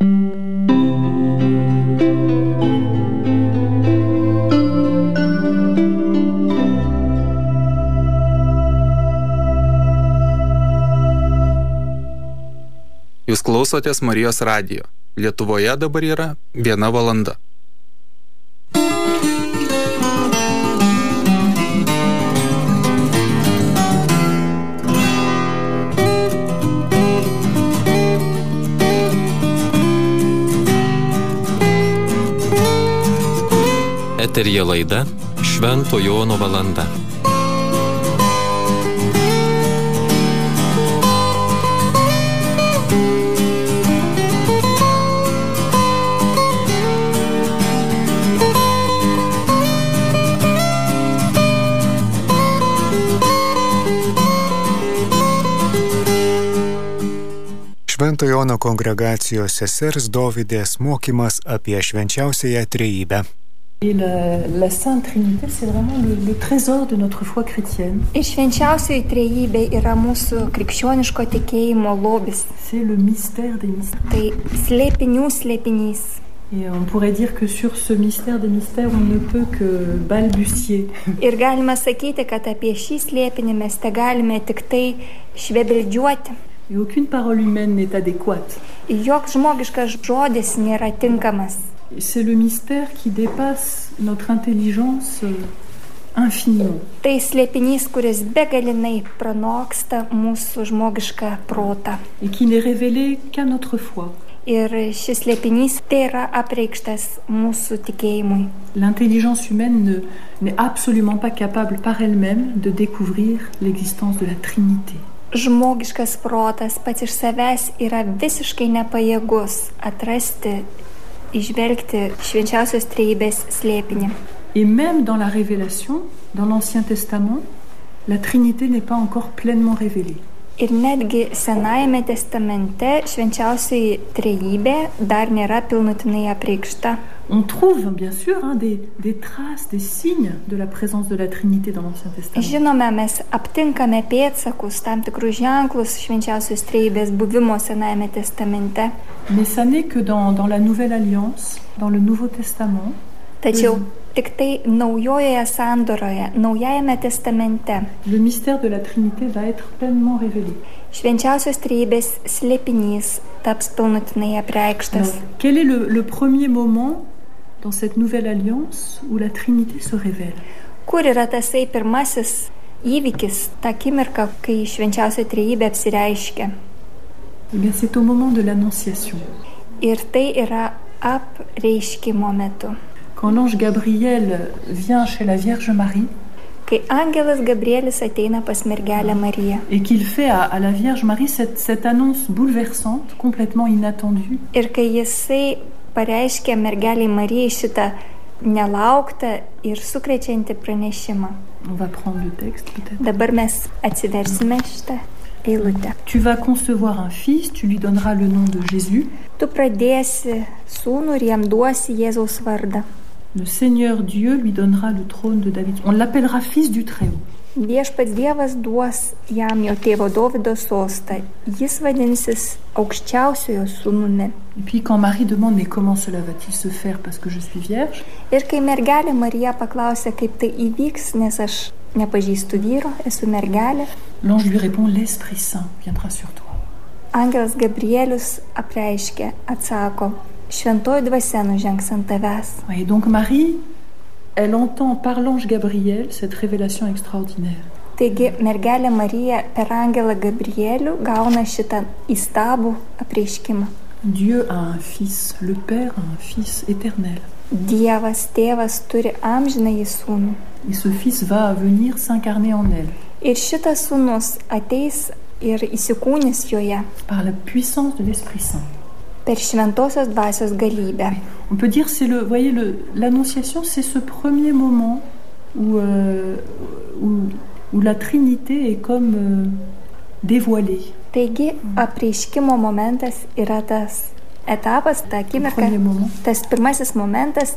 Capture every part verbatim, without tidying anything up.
Jūs klausotės Marijos radijo. Lietuvoje dabar yra viena valanda. Eteryje laida Švento Jono valanda. Švento Jono kongregacijos sesers Dovydės mokymas apie švenčiausiąją trejybę. Et la, la Sainte Trinité, c'est vraiment le, le trésor de notre foi chrétienne. Ir švenčiausioji trejybė yra mūsų krikščioniško tikėjimo lobis. C'est le mystère des mystères. Tai slėpinių slėpinys. Et on pourrait dire que sur ce mystère des mystères, on ne peut que balbutier. Ir galima sakyti, kad apie šį slėpinį mes te galime tik tai švebeldžiuoti. Et aucune parole humaine n'est adéquate. Joks žmogiškas žodis nėra tinkamas. C'est le mystère qui dépasse notre intelligence infiniment. Tai slėpinys, kuris begalinai pranoksta mūsų žmogišką protą. Et qui n'est révélé qu'à notre foi. Ir šis slėpinys tai yra apreikštas mūsų tikėjimui. L'intelligence humaine ne, n'est absolument pas capable par elle-même de découvrir l'existence de la Trinité. Žmogiškas protas pats iš savęs yra visiškai nepajėgus atrasti, įžvelgti švenčiausios trejybės slėpinį. Et même dans la révélation, dans l'Ancien Testament, la Trinité n'est pas encore pleinement révélée. Ir netgi Senajame testamente švenčiausioji trejybė dar nėra pilnutinai apreikšta. On trouve bien sûr hein, des, des traces, des signes de la présence de la Trinité dans l'Ancien Testament. Žinome, mes aptinkame pėdsakus, tam tikrus ženklus švenčiausios trejybės buvimo Senajame testamente. Mais ça n'est que dans, dans la Nouvelle Alliance, dans le Nouveau Testament. Tačiau tik tai naujojoje sandoroje, naujajame testamente. Le mystère de la Trinité va être pleinement révélé. Švenčiausios trejybės slėpinys taps pilnutinai apreikštas. Alors, quel est le, le premier moment dans cette Nouvelle Alliance où la Trinité se révèle? Kur yra tasai pirmasis įvykis, ta akimirka, kai švenčiausia trejybė apsireiškia? Eh bien, c'est au moment de l'Annonciation. Ir tai yra apreiškimo metu. Quand l'ange Gabriel vient chez la Vierge Marie, kai angelas Gabrielis ateina pas mergelę Mariją, et qu'il fait à, à la Vierge Marie cette, cette annonce bouleversante, complètement inattendue, ir kai jisai pareiškia mergelei Marijai šitą nelauktą ir sukrečiantį pranešimą. On va prendre le texte peut-être. Dabar mes atsiversime šitą eilutę. Tu vas concevoir un fils, tu lui donneras le nom de Jésus. Tu pradėsi sūnų ir jam duosi Jėzaus vardą. Le Seigneur Dieu lui donnera le trône de David. On l'appellera fils du Très-Haut. Viešpats Dievas duos jam jo tėvo Dovydo sostą. Jis vadinsis aukščiausiojo sūnumi. Et puis quand Marie demande mais comment cela va-t-il se faire parce que je suis vierge? Ir kai mergelė Marija paklausė, kaip tai įvyks, nes aš nepažįstu vyro, esu mergelė. L'ange lui répond l'Esprit Saint viendra sur toi. Angelas Gabrielius apreiškia, atsako, šventoji dvasia nužengs ant tavęs. Et donc Marie, elle entend par l'ange Gabriel cette révélation extraordinaire. Taigi mergelė Marija per angelą Gabrielių gauna šitą įstabų apreiškimą. Dieu a un fils, le Père a un fils éternel. Dievas, tėvas turi amžinąjį sūnų. Et ce fils va venir s'incarner en elle. Ir šitas sūnus ateis ir įsikūnys joje. Par la puissance de l'Esprit Saint. Per šventosios dvasios galybę. On peut dire c'est le, voyez le, l'annonciation, c'est ce premier moment où euh, où, où la Trinité est comme euh, dévoilée. Taigi apreiškimo momentas yra tas etapas, ta akimirka, tas pirmasis momentas,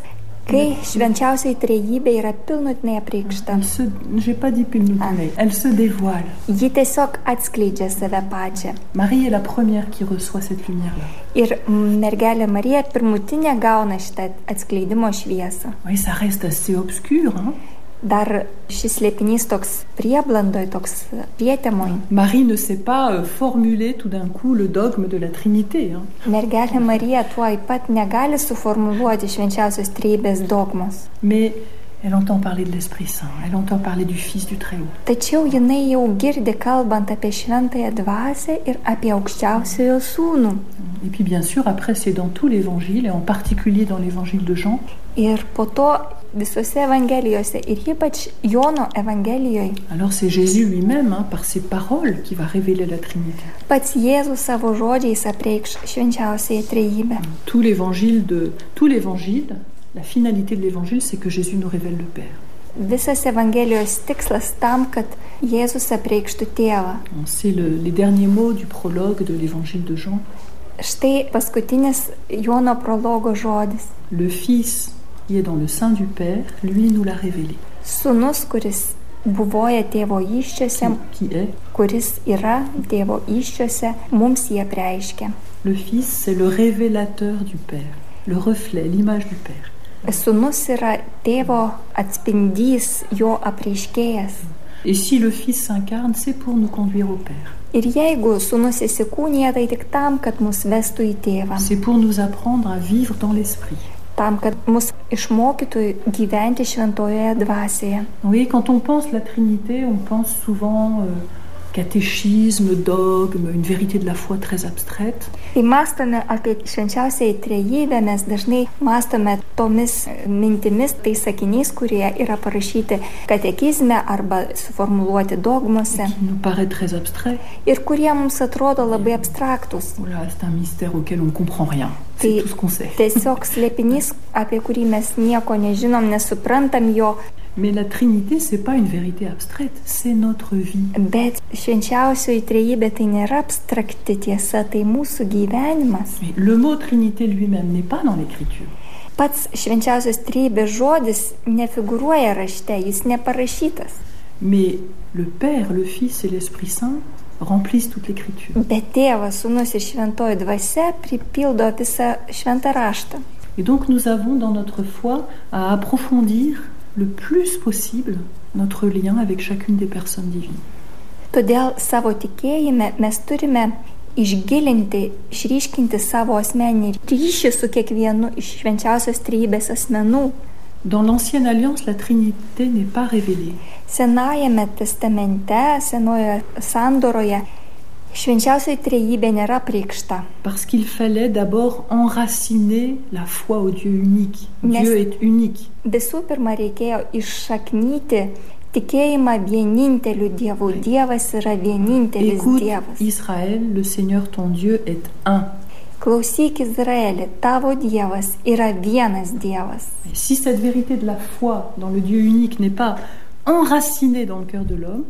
Kai švenčiausioji trejybė yra pilnutinai apreikšta, Elle se, j'ai pas dit pilnutinai, elle se dévoile. ji tiesiog atskleidžia save pačią. Marie est la première qui reçoit cette lumière-là. Ir mergelė Marija pirmutinė gauna šitą atskleidimo šviesą. Oui, ça reste assez obscur, hein? Dar šis slėpinys toks prieblandoj, toks prietemoj. Marie ne sait pas euh, formuler tout d'un coup le dogme de la Trinité, hein? Mergelė Marija tuoj pat negali suformuluoti švenčiausios trejybės dogmos. Mais elle entend parler de l'Esprit Saint, elle entend parler du Fils du Très-Haut. Tačiau jinai jau girdi kalbant apie šventąją dvasią ir apie aukščiausiojo sūnų. Et puis bien sûr, après, c'est dans tout l'Évangile, et en particulier dans l'Évangile de Jean, Ir po to visose evangelijose ir ypač Jono evangelijoje alors c'est Jésus lui-même, hein, par ses paroles, qui va révéler la Trinité. pats Jėzus savo žodžiais apreikš švenčiausiąją trejybę. Tout l'Évangile, de, tout l'Évangile, la finalité de l'Évangile, c'est que Jésus nous révèle le Père. Visas evangelijos tikslas tam, kad Jėzus apreikštų tėvą. C'est le, les derniers mots du prologue de l'Évangile de Jean. Štai paskutinis Jono prologo žodis. Le Fils qui est dans le sein du Père, lui nous l'a révélé. Sūnus, kuris buvoja tėvo įsčiose, Qui est kuris yra tėvo įsčiose, mums jį apreiškia. le Fils, c'est le révélateur du Père, le reflet, l'image du Père. Sūnus yra tėvo atspindys, jo apreiškėjas. Et si le Fils s'incarne, c'est pour nous conduire au Père. Ir jeigu sūnus įsikūnija, tai tik tam, kad mus vestų į tėvą. C'est pour nous apprendre à vivre dans l'Esprit. Tam, kad mus išmokytų gyventi šventojoje dvasioje. Oui, quand on pense la Trinité, on pense souvent euh, catéchisme, dogme, une vérité de la foi très abstraite. Kai mąstome apie švenčiausiąją trejybę, mes dažnai mąstome tomis mintimis, tai sakiniais, kurie yra parašyti katekizme arba suformuluoti dogmose Qui nous paraît très abstrait. ir kurie mums atrodo labai abstraktus. Voilà, c'est un mystère auquel on ne comprend rien. C'est Tai tout ce qu'on sait. tiesiog slėpinys, apie kurį mes nieko nežinom, nesuprantam jo, Mais la Trinité, c'est pas une vérité abstraite, c'est notre vie. bet švenčiausioji trejybė tai nėra abstrakti tiesa, tai mūsų gyvenimas. Mais le mot Trinité lui-même n'est pas dans l'Écriture. Pats švenčiausios trejybės žodis nefigūruoja rašte, jis neparašytas. Mais le Père, le Fils et l'Esprit Saint remplissent toute l'Écriture. Bet tėvas, sūnus ir šventoji dvasia pripildo visą šventą raštą. Et donc nous avons dans notre foi à approfondir le plus possible notre lien avec chacune des personnes divines. Todėl savo tikėjime mes turime išgilinti, išryškinti savo asmeninį ryšį su kiekvienu iš švenčiausios trejybės asmenų. Dans l'Ancienne Alliance, la Trinité n'est pas révélée. Senajame testamente, senojoje sandoroje, švenčiausioji trejybė nėra apreikšta. Parce qu'il fallait d'abord enraciner la foi au Dieu unique. Nes- Dieu est unique. Visų pirma, reikėjo iššaknyti tikėjimą vieninteliu Dievu. Dievas yra vienintelis Écoute, Dievas. Israël, le Seigneur ton Dieu est un. Klausyk, Izraeli, tavo Dievas yra vienas Dievas. Et si cette vérité de la foi dans le Dieu unique n'est pas enracinée dans le cœur de l'homme,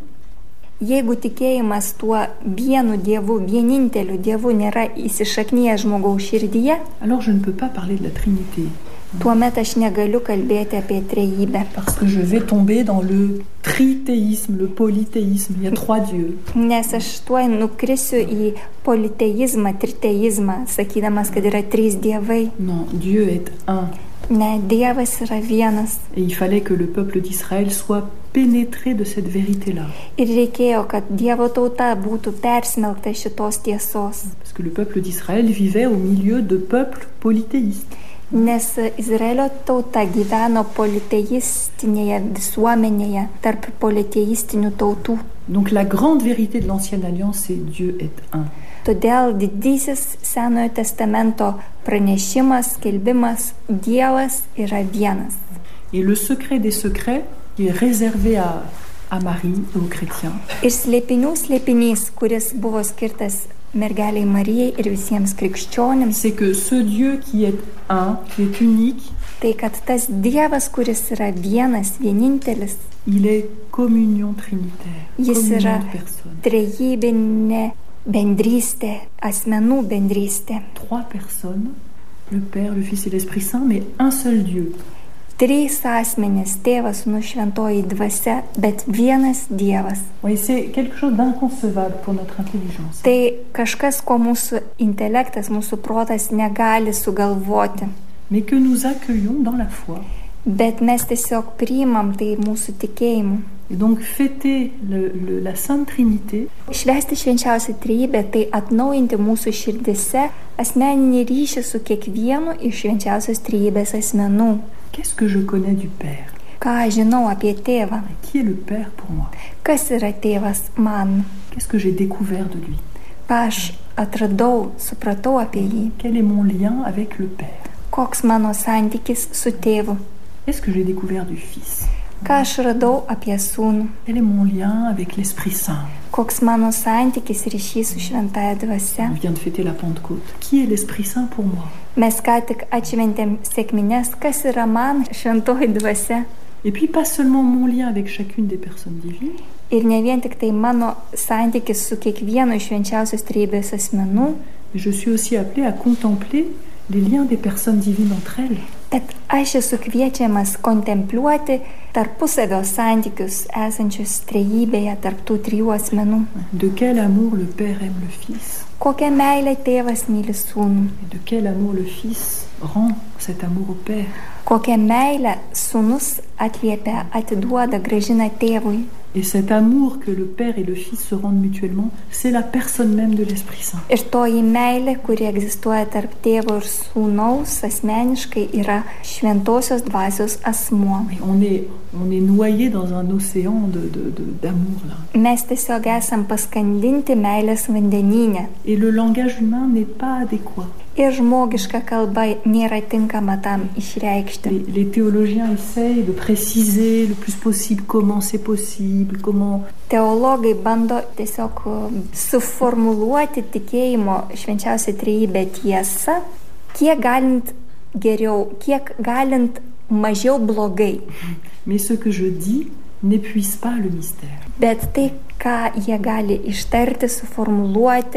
Jeigu tikėjimas tuo vienu Dievu, vieninteliu Dievu nėra įsišaknyję žmogaus širdyje, alors je ne peux pas parler de la Trinité. tuomet aš negaliu kalbėti apie trejybę. Parce que je vais tomber dans le tritéisme, le polythéisme. Il y a trois dieux. Nes aš tuoj nukrisiu į politeizmą, triteizmą, sakydamas, kad yra trys dievai. Non, Dieu est un. Ne, Dievas yra vienas. Et il fallait que le peuple d'Israël soit pénétré de cette vérité-là. Ir reikėjo, kad Dievo tauta būtų persmelkta šitos tiesos. Parce que le peuple d'Israël vivait au milieu de peuples polythéistes. Nes Izraelio tauta gyveno politeistinėje visuomenėje tarp politeistinių tautų. Donc la grande vérité de l'Ancienne Alliance, c'est Dieu est un. Todėl didysis Senojo testamento pranešimas, skelbimas, Dievas yra vienas. Et le secret des secrets qui est réservé à, à Marie et aux chrétiens, Ir slėpinių slėpinys, kuris buvo skirtas mergeliai Marijai ir visiems krikščionims, c'est que ce Dieu qui est un, qui est unique, tai kad tas Dievas, kuris yra vienas, vienintelis, il est communion trinitaire, Jis communion yra de personnes. trejybinė bendrystė, asmenų bendrystė. Trois personnes, le Père, le Fils et l'Esprit Saint, mais un seul Dieu. Trys asmenys - Tėvas, Sūnus, Šventoji Dvasia, bet vienas Dievas. Oui, c'est quelque chose d'inconcevable pour notre intelligence. Tai kažkas, ko mūsų intelektas, mūsų protas negali sugalvoti. Mais que nous accueillons dans la foi. Bet mes tiesiog priimam tai mūsų tikėjimu. Et donc fêter le, le, la Sainte Trinité. Švęsti švenčiausią trejybę tai atnaujinti mūsų širdise asmeninį ryšį su kiekvienu iš švenčiausios trejybės asmenų. Qu'est-ce que je connais du Père? Ką žinau apie tėvą? Qui est le Père pour moi? Kas yra tėvas man? Qu'est-ce que j'ai découvert de lui? Ką aš atradau, supratau apie jį? Quel est mon lien avec le Père? Koks mano santykis su tėvu? Qu'est-ce que j'ai découvert du Fils? Ką aš radau apie sūnų? Quel est mon lien avec l'Esprit Saint? Koks mano santykis ryšys su Šventąja Dvasia? On vient de fêter la Pentecôte. Qui est l'Esprit Saint pour moi? Mes ką tik atšventėm sekmines, kas yra man Šventoji Dvasia? Et puis pas seulement mon lien avec chacune des personnes divines. Ir ne vien tik tai mano santykis su kiekvienu iš švenčiausios trejybės asmenų. Je suis aussi appelée à contempler les liens des personnes divines entre elles. Bet aš esu kviečiamas kontempliuoti tarpusavio santykius esančius trejybėje tarp tų trijų asmenų. De quel amour le Père aime le Fils. Kokią meilę tėvas myli sūnų. Et de quel amour le Fils rend cet amour au Père. Kokią meilę sūnus atliepia, atiduoda, grąžina tėvui. Et cet amour que le Père et le Fils se rendent mutuellement, c'est la personne même de l'Esprit Saint. Ir toji meilė, kuri egzistuoja tarp tėvo ir sūnaus, asmeniškai yra šventosios dvasios asmuo. Oui, on est, on est noyé dans un océan de, de, de, d'amour là. Mes tiesiog esam paskandinti meilės vandenyne. Et le langage humain n'est pas adéquat. Ir žmogiška kalba nėra tinkama tam išreikšti. Les, les théologiens essayent de préciser le plus possible comment c'est possible, comment... Teologai bando tiesiog suformuluoti tikėjimo švenčiausią trejybę tiesą, kiek galint geriau, kiek galint mažiau blogai. Mais ce que je dis n'épuise pas le mystère. Bet tai, ką jie gali ištarti, suformuluoti,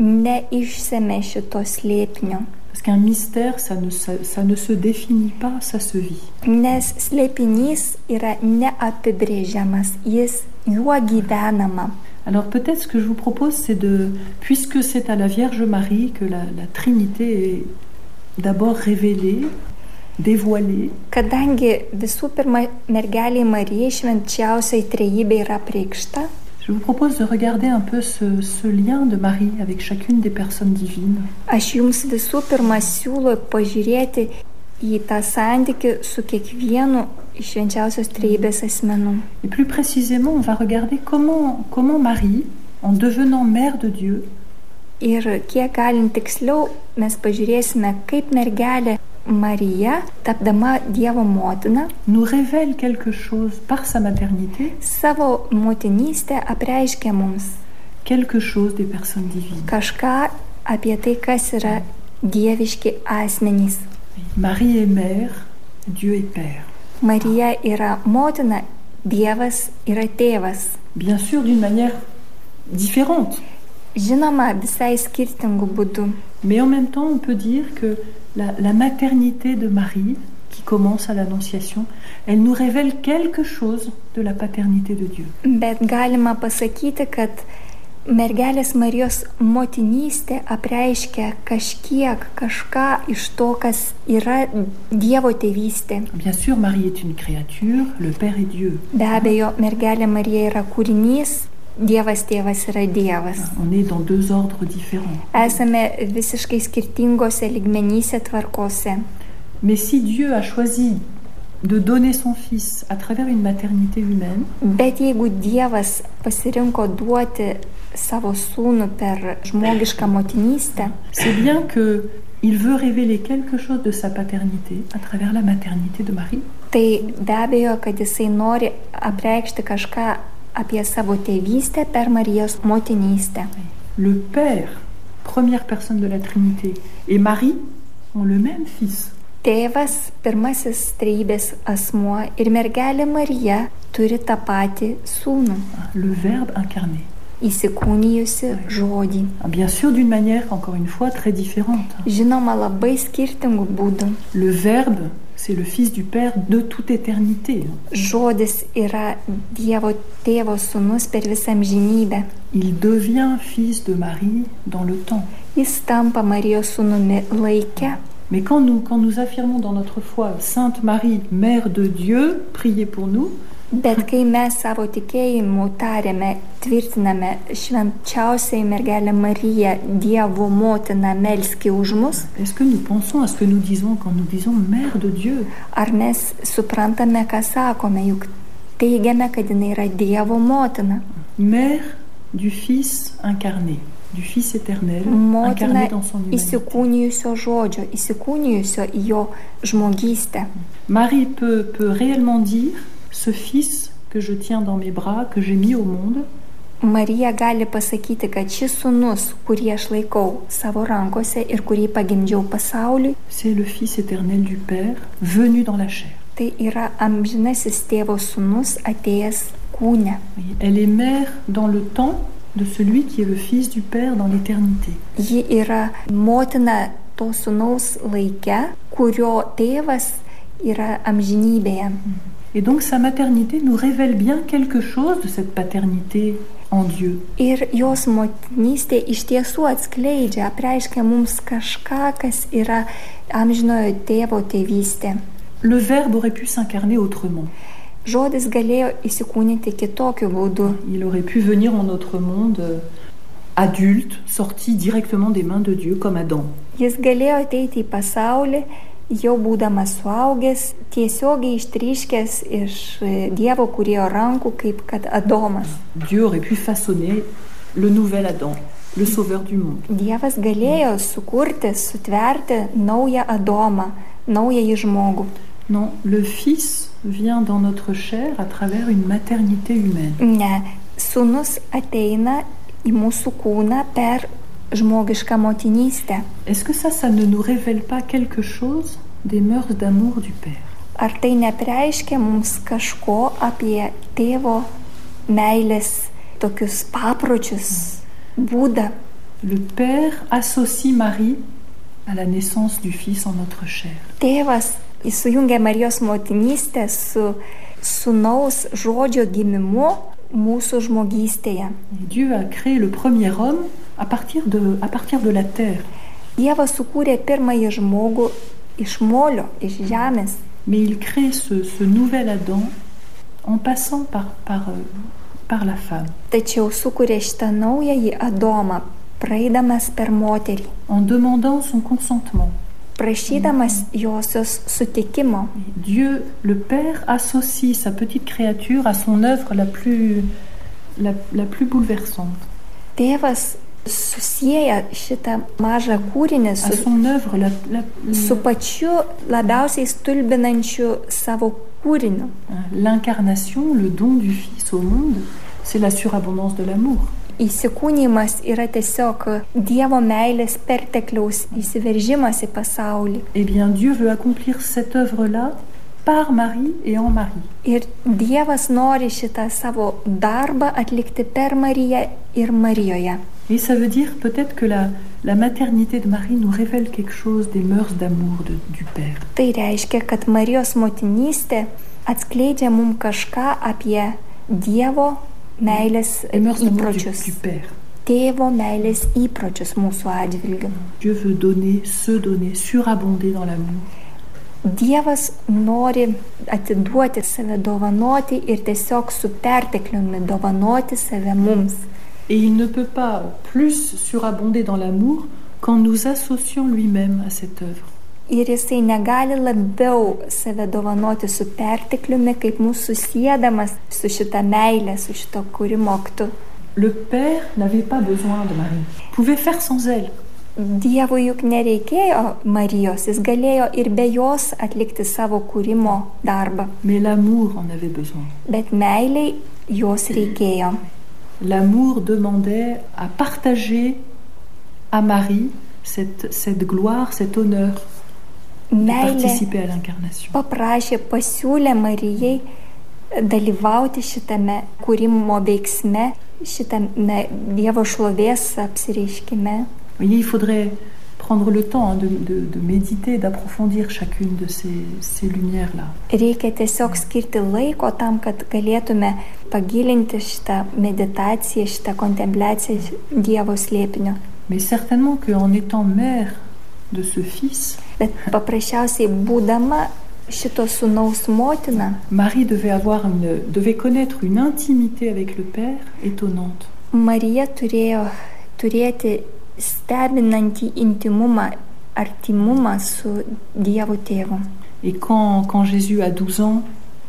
neišsemia šito slėpinio. Parce qu'un mystère, ça ne, ça, ça ne se définit pas, ça se vit. Nes slėpinys yra neapibrėžiamas, jis juo gyvenama. Alors peut-être ce que je vous propose, c'est de, puisque c'est à la Vierge Marie que la, la Trinité est d'abord révélée, dévoilée. Kadangi visų pirma mergelei Marijai švenčiausiai trejybė yra apreikšta, je vous propose de regarder un peu ce, ce lien de Marie avec chacune des personnes divines. Aš jums visų pirma siūlau pažiūrėti į tą santykį su kiekvienu iš švenčiausios trejybės asmenų. Et plus précisément, on va regarder comment, comment Marie, en devenant mère de Dieu, ir kiek galint tiksliau mes pažiūrėsime, kaip mergelė Marija, tapdama Dievo motina, nous révèle quelque chose par sa maternité, savo motinystę apreiškia mums quelque chose des personnes divines. Kažką apie tai, kas yra dieviški asmenys. Marie est mère, Dieu est père. Marija yra motina, Dievas yra tėvas. Bien sûr, d'une manière différente. Žinoma, visai skirtingų būdų. Mais en même temps, on peut dire que la, la maternité de Marie, qui commence à l'Annonciation, elle nous révèle quelque chose de la paternité de Dieu. Bet galima pasakyti, kad mergelės Marijos motinystė apreiškia kažkiek, kažką iš to, kas yra Dievo tėvystė. Bien sûr, Marie est une créature, le Père est Dieu. Be abejo, mergelė Marija yra kūrinys, Dievas tėvas yra Dievas. On est dans deux ordres différents. Esame visiškai skirtingose lygmenyse, tvarkose. Mais si Dieu a choisi de donner son Fils à travers une maternité humaine, bet jeigu Dievas pasirinko duoti savo sūnų per žmogišką motinystę, c'est bien que il veut révéler quelque chose de sa paternité à travers la maternité de Marie. Tai be abejo, kad jisai nori apreikšti kažką apie savo tėvystę per Marijos motinystę. Le Père, première personne de la Trinité, et Marie ont le même Fils. Tėvas, pirmasis trejybės asmuo, ir mergelė Marija turi tą patį sūnų. Le Verbe incarné. Įsikūnijusi žodį. Bien sûr, d'une manière, encore une fois, très différente. Žinoma, labai skirtingų būdų. Le Verbe c'est le Fils du Père de toute éternité. Žodis yra Dievo tėvo sūnus per visą amžinybę. Il devient fils de Marie dans le temps. Jis tampa Marijos sūnumi laike. Mais quand nous, quand nous affirmons dans notre foi Sainte Marie, Mère de Dieu, priez pour nous, Bet kai mes savo tikėjimu tariame, tvirtiname švenčiausiai mergelę Mariją, Dievo motiną, melski už mus, est-ce que nous pensons à ce que nous disons quand nous disons Mère de Dieu? Ar mes suprantame, ką sakome, juk teigiame, kad jinai yra Dievo motina. Mère du Fils incarné, du Fils éternel, motina incarné dans son humanité. Įsikūnijusio žodžio, įsikūnijusio į jo žmogystę. Marie peut, peut réellement dire ce Fils que je tiens dans mes bras, que j'ai mis au monde, Marija gali pasakyti, kad šis sūnus, kurį aš laikau savo rankose ir kurį pagimdžiau pasauliui, c'est le Fils éternel du Père, venu dans la chair. Tai yra amžinasis tėvo sūnus atėjęs kūne. Elle est mère dans le temps de celui qui est le Fils du Père dans l'éternité. Ji yra motina to sūnaus laike, kurio tėvas yra amžinybėje. Et donc sa maternité nous révèle bien quelque chose de cette paternité en Dieu. Ir jos motinystė iš tiesų atskleidžia, apreiškia mums kažką, kas yra amžinojo tėvo tėvystė. Le Verbe aurait pu s'incarner autrement. Žodis galėjo įsikūnyti kitokiu būdu. Il aurait pu venir en notre monde adulte, sorti directement des mains de Dieu comme Adam. Jis galėjo ateiti į pasaulį, jau būdamas suaugęs, tiesiogiai ištryškęs iš Dievo kūrėjo rankų, kaip kad Adomas. Dieu aurait pu façonner le nouvel Adam, le sauveur du monde. Dievas galėjo sukurti, sutverti naują Adomą, naująjį žmogų. Non, le Fils vient dans notre chair à travers une maternité humaine. Ne, sūnus ateina į mūsų kūną per žmogišką motinystę. Est-ce que ça, ça ne nous révèle pas quelque chose des mœurs d'amour du Père? Ar tai nepreiškia mums kažko apie tėvo meilės tokius papročius, būdą? Le Père associe Marie à la naissance du Fils en notre chair. Tėvas įsujungia Marijos motinystę su sūnaus žodžio gimimu mūsų žmogystėje. Dieu a créé le premier homme à partir de, à partir de la terre. Dievas sukūrė pirmąjį žmogų iš molio, iš žemės. Mais il crée ce, ce nouvel Adam en passant par, par, par la femme. Tačiau sukūrė šitą naująjį Adomą, praeidamas per moterį. En demandant son consentement. Prašydamas josios sutikimo. Dieu, le Père, associe sa petite créature à son œuvre la plus, la, la plus bouleversante. Tėvas susieja šitą mažą kūrinį su, la, la, la... su pačiu labiausiai stulbinančiu savo kūriniu. L'incarnation, le don du Fils au monde, c'est la surabondance de l'amour. Įsikūnijimas yra tiesiog Dievo meilės pertekliaus įsiveržimas į pasaulį. Eh bien, Dieu veut accomplir cette œuvre-là par Marie et en Marie. Ir Dievas nori šitą savo darbą atlikti per Mariją ir Marijoje. Et ça veut dire peut-être que la, la maternité de Marie nous révèle quelque chose des mœurs d'amour de, du Père. Tai reiškia, kad Marijos motinystė atskleidžia mums kažką apie Dievo meilės įpročius. Du, du Père. Tėvo meilės įpročius mūsų atžvilgiu. Dieu veut donner, se donner, surabonder dans l'amour. Dievas nori atiduoti save, dovanoti ir tiesiog su pertekliumi dovanoti save mums. Et il ne peut pas plus surabonder dans l'amour qu'en nous associant lui-même à cette œuvre. Ir jisai negali labiau save dovanoti su pertekliumi, kaip mūsų susiedamas su šita meilė, su šito kūrimo aktu. Le Père n'avait pas besoin de Marie. Il pouvait faire sans elle. Dievui juk nereikėjo Marijos, jis galėjo ir be jos atlikti savo kūrimo darbą. Mais l'amour en avait besoin. Bet meiliai jos reikėjo. L'amour demandait à partager à Marie cette, cette gloire, cet honneur de participer à l'incarnation. Paprašė, pasiūlė Marijai dalyvauti šitame kūrimo veiksme, šitame Dievo šlovės apsireiškime. Voyez, il faudrait prendre le temps hein, de, de, de méditer, d'approfondir chacune de ces, ces lumières-là. Reikia tiesiog skirti laiko tam, kad galėtume pagilinti šitą meditaciją, šitą kontempliaciją Dievo slėpinio. Mais certainement qu'en étant mère de ce fils, Bet paprasčiausiai būdama šito sūnaus motina, Marie devait avoir une, devait connaître une intimité avec le Père étonnante. Marija turėjo turėti stebinantį intimumą, artimumą su Dievo tėvu. Et quand, quand Jésus a douze ans,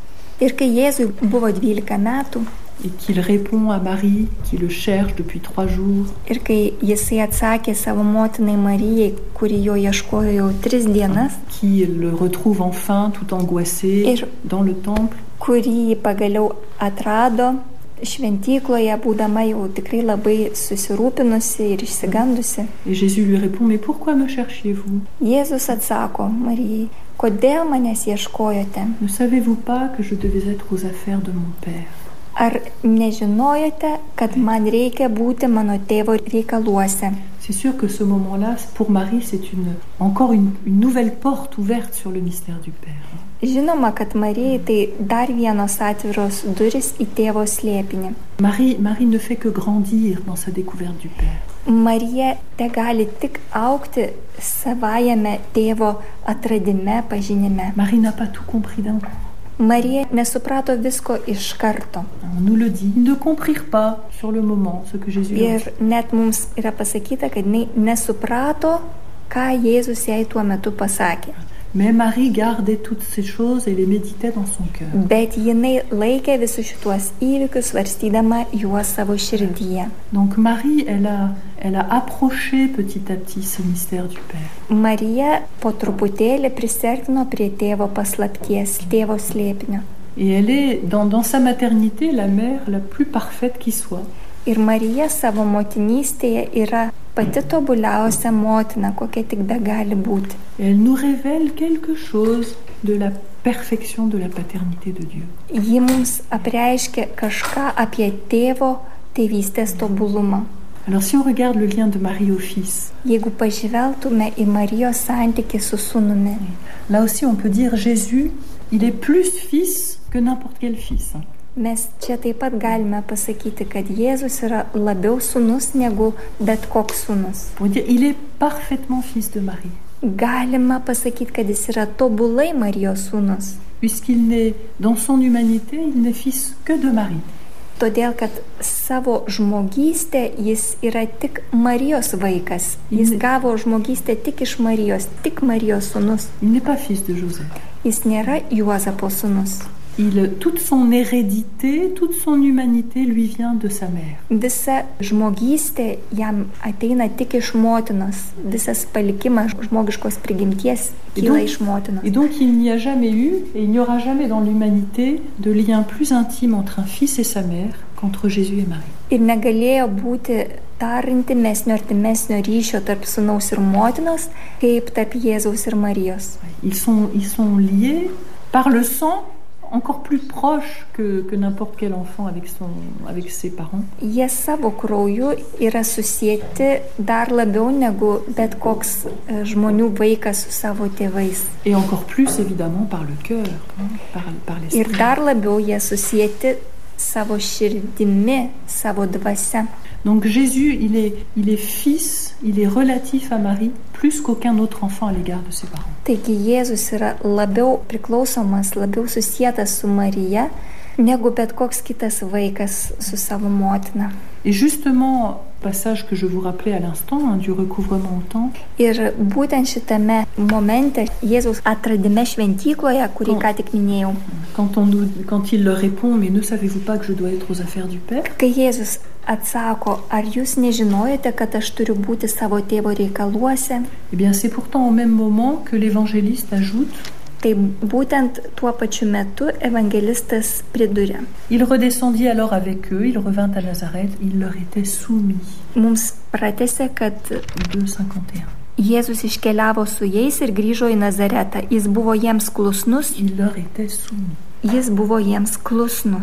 Ir kai Jėzui buvo dvylika metų, et qu'il répond à Marie, qui le cherche depuis trois jours, ir kai jisai atsakė savo motinai Marijai, kuri jo ieškojo jau tris dienas, qui le retrouve enfin tout angoissé Ir- dans le temple, kurį pagaliau atrado šventykloje, būdama jau tikrai labai susirūpinusi ir išsigandusi. et Jésus lui répond, mais pourquoi me cherchiez-vous? Jėzus atsako Marijai, kodėl manęs ieškojote? Ne savez-vous pas que je devais être aux affaires de mon Père? Ar nežinojote, kad man reikia būti mano tėvo reikaluose? C'est sûr que ce moment-là, pour Marie, c'est une, encore une, une nouvelle porte ouverte sur le mystère du Père. Žinoma, kad Marijai tai dar vienos atviros duris į tėvo slėpinį. Marie, Marie ne fait que grandir dans sa découverte du Père. Marija te gali tik augti savajame tėvo atradime, pažinime. Marie n'a pas tout compris d'un coup. Marija nesuprato visko iš karto. On nous le dit, ils ne comprirent pas sur le moment ce que Jésus leur Ir dit. net mums yra pasakyta, kad jinai nesuprato, ką Jėzus jai tuo metu pasakė. Mais Marie gardait toutes ces choses et les méditait dans son cœur. Bet jinai laikė visus šituos įvykius, svarstydama juos savo širdyje. Donc Marie, elle a, elle a approché petit à petit ce mystère du Père. Marija po truputėlį prisertino prie tėvo paslapties, tėvo slėpinio. Et elle est, dans, dans sa maternité, la mère la plus parfaite qui soit. Ir Marija savo motinystėje yra pati tobuliausia motina, kokia tik be gali būti. Et elle nous révèle quelque chose de la perfection de la paternité de Dieu. Ji mums apreiškia kažką apie tėvo tėvystės tobulumą. Alors si on regarde le lien de Marie au Fils, Jeigu pažvelgtume į Marijos santykį su sūnumi, là aussi on peut dire Jésus, il est plus fils que n'importe quel fils. mes čia taip pat galime pasakyti, kad Jėzus yra labiau sūnus negu bet koks sūnus. On peut dire il est parfaitement fils de Marie, Galima pasakyti, kad jis yra tobulai Marijos sūnus, puisqu'il n'est, dans son humanité, il n'est fils que de Marie. todėl kad savo žmogystę jis yra tik Marijos vaikas. Jis gavo žmogystę tik iš Marijos, tik Marijos sūnus. Il n'est pas fils de Joseph. Jis nėra Juozapo sūnus. Il, toute son hérédité, toute son humanité lui vient de sa mère. Visa žmogystė jam ateina tik iš motinos. Visas palikimas žmogiškos prigimties kyla iš motinos. Et donc il n'y a jamais eu, et il n'y aura jamais dans l'humanité, de lien plus intime entre un fils et sa mère qu'entre Jésus et Marie. Ir negalėjo būti dar intimesnio, artimesnio ryšio tarp sūnaus ir motinos, kaip tarp Jėzaus ir Marijos. Ils sont, ils sont liés par le sang, encore plus proche que, que n'importe quel enfant avec, son, avec ses parents. Jie savo krauju yra susijęti dar labiau negu bet koks e, žmonių vaikas su savo tėvais. Et encore plus évidemment par le cœur, hein, par, par Ir l'esprit. dar labiau jie susijęti savo širdimi, savo dvasia. Donc Jésus, il est, il est fils, il est relatif à Marie, plus qu'aucun autre enfant à l'égard de ses parents. Taigi Jėzus yra labiau priklausomas, labiau susietas su Marija, negu bet koks kitas vaikas su savo motina. Et justement, passage que je vous rappelais à l'instant, hein, du recouvrement au temple, Ir būtent šitame momente Jėzaus atradime šventykloje, kurį ką tik minėjau, quand, on nous, quand il leur répond « Mais ne savez-vous pas que je dois être aux affaires du Père ?» kai Jėzus atsako, ar jūs nežinojate, kad aš turiu būti savo tėvo reikaluose, Eh bien, c'est pourtant au même moment que l'évangéliste ajoute tai būtent tuo pačiu metu evangelistas priduria. Il redescendit alors avec eux, il revint à Nazareth, il leur était soumis. Mums pratęsė, kad deux cinquante et un. Jėzus iškeliavo su jais ir grįžo į Nazaretą. Jis buvo jiems klusnus, Il leur était soumis. jis buvo jiems klusnus.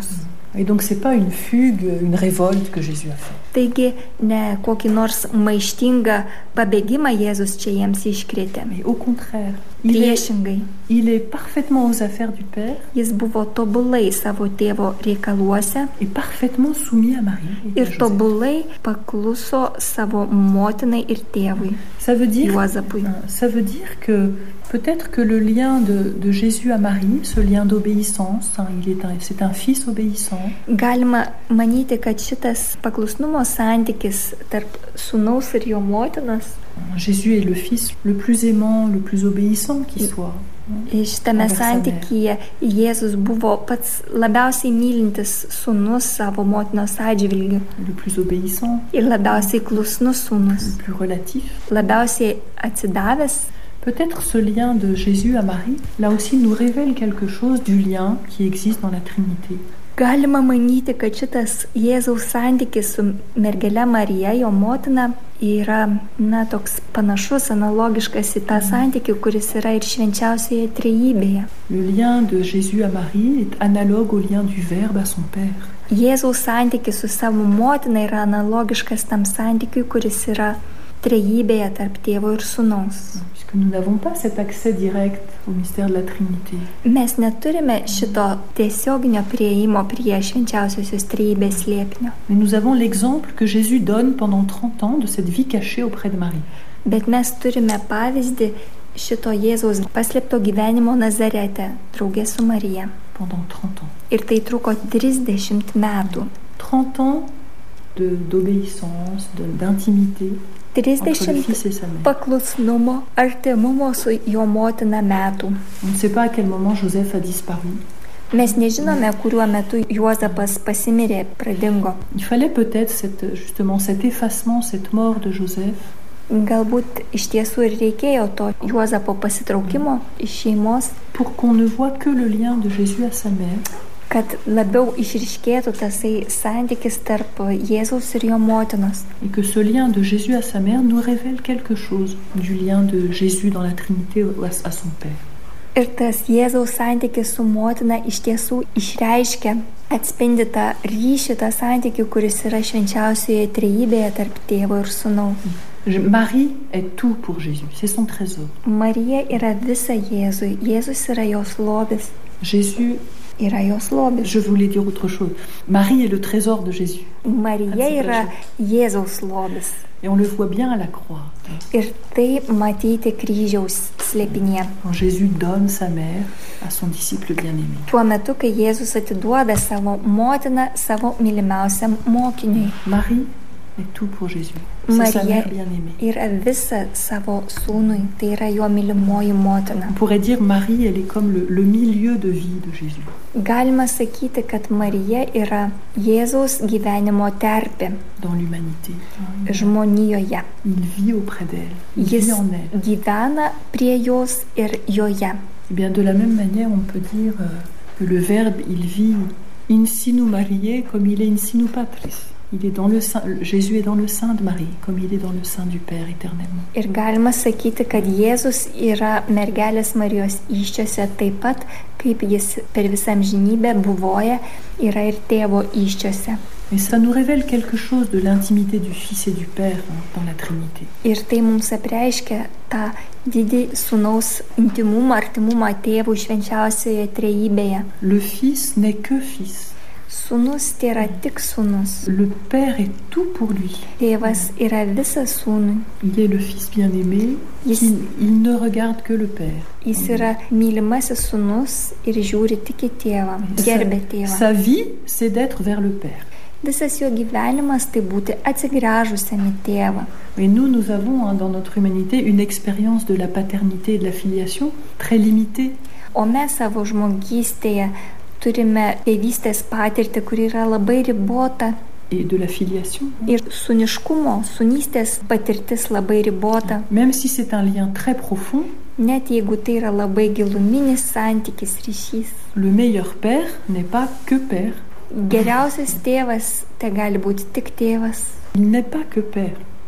Et donc c'est pas une fugue, une révolte que Jésus a fait. Taigi ne kokį nors maištingą pabėgimą Jėzus čia jiems iškrėtė. Mais au contraire, il est, Priešingai, il est parfaitement aux affaires du Père jis buvo tobulai savo tėvo reikaluose et parfaitement soumis à Marie et à ir Joseph. tobulai pakluso savo motinai ir tėvui Ça veut dire, Juozapui. ça veut dire que peut-être que le lien de, de Jésus à Marie, ce lien d'obéissance, hein, il est un, c'est un fils obéissant. Galima manyti, kad šitas paklusnumo santykis tarp sūnaus ir jo motinos, Jésus est le fils le plus aimant, le plus obéissant qui soit. šitame Envers sa mère. santykyje Jėzus buvo pats labiausiai mylintis sūnus savo motinos atžvilgiu Le plus obéissant, ir labiausiai klusnus sūnus, le plus relatif. labiausiai atsidavęs. Peut-être ce lien de Jésus à Marie, là aussi, nous révèle quelque chose du lien qui existe dans la Trinité. Galima manyti, kad šitas Jėzaus santykis su mergele Marija, jo motina, yra, na, toks panašus, analogiškas į tą santykį, kuris yra ir švenčiausioje trejybėje. Le lien de Jésus à Marie est analogue au lien du Verbe à son Père. Jėzaus santykis su savo motina yra analogiškas tam santykiui, kuris yra trejybėje tarp tėvo ir sūnaus. Puisque nous n'avons pas cet accès direct au mystère de la Trinité. Mes neturime šito tiesioginio prieimo prie švenčiausiosios trejybės slėpinio, Mais nous avons l'exemple que Jésus donne pendant trente ans de cette vie cachée auprès de Marie. bet mes turime pavyzdį šito Jėzaus paslėpto gyvenimo Nazarete, draugė su Marija. Pendant trente ans. Ir tai truko trisdešimt metų. trente ans de, d'obéissance, de, d'intimité entre le trisdešimt Fils et sa mère. paklusnumo, artimumo su jo motina metų. On ne sait pas à quel moment Joseph a disparu. Mes nežinome, kuriuo metu Juozapas pasimirė, pradingo. Il fallait peut-être cette, justement cet effacement, cette mort de Joseph Galbūt iš tiesų ir reikėjo to Juozapo pasitraukimo iš šeimos, pour qu'on ne voit que le lien de Jésus à sa mère kad labiau išryškėtų tasai santykis tarp Jėzaus ir jo motinos. et que ce lien de Jésus à sa mère nous révèle quelque chose du lien de Jésus dans la Trinité à, à son Père. Ir tas Jėzaus santykis su motina iš tiesų išreiškia, atspindi tą ryšį, tą santykį, kuris yra švenčiausioje trejybėje tarp tėvo ir sūnaus. Je- Marie est tout pour Jésus, c'est son trésor. Marija yra visa Jėzui, Jėzus yra jos lobis, Jésus, yra jos lobis. je voulais dire autre chose. Marie est le trésor de Jésus. Marija yra Jėzaus lobis. Et on le voit bien à la croix. Ir tai matyti kryžiaus slėpinėje. Quand Jésus donne sa mère à son disciple bien-aimé. Tuo metu, kai Jėzus atiduoda savo motiną savo mylimiausiam mokiniui. Marie est tout pour Jésus. C'est sa Marija mère bien-aimée. yra visa savo sūnui, tai yra jo mylimoji motina. On pourrait dire Marie, elle est comme le, le milieu de vie de Jésus. Galima sakyti, kad Marija yra Jėzaus gyvenimo terpė Dans l'humanité. žmonijoje. Il vit auprès d'elle. Il Jis vit en elle. gyvena prie jos ir joje. Eh bien, de la même manière, on peut dire euh, que le Verbe, il vit in sinu Mariae comme il est in sinu Patris. Il est dans le sein, Jésus est dans le sein de Marie, comme il est dans le sein du Père éternellement. Ir galima sakyti, kad Jėzus yra mergelės Marijos įsčiose taip pat, kaip jis per visą amžinybę buvoja, yra ir tėvo įsčiose. Mais ça nous révèle quelque chose de l'intimité du Fils et du Père hein, dans la Trinité. Ir tai mums apreiškia tą didį sūnaus intimumą, artimumą tėvų švenčiausioje trejybėje. Le Fils n'est que Fils. Sūnus tai yra tik sūnus. Le Père est tout pour lui. Tėvas yra visas sūnui. Il est le Fils bien-aimé. Jis, Il, il ne regarde que le Père. jis yra mylimasis sūnus ir žiūri tik į tėvą, gerbė Sa, tėvą. sa vie, c'est d'être vers le Père. Visas jo gyvenimas tai būti atsigręžusiam į tėvą. Et nous, nous avons hein, dans notre humanité une expérience de la paternité et de la filiation très limitée. O mes savo žmogystėje turime tėvystės patirtį, kuri yra labai ribota. Et de la filiation. Ir sūniškumo, sūnystės patirtis labai ribota. Même si c'est un lien très profond, Net jeigu tai yra labai giluminis santykis, ryšys. le meilleur Père n'est pas que Père. Geriausias tėvas tai gali būti tik tėvas. Il n'est pas que Père.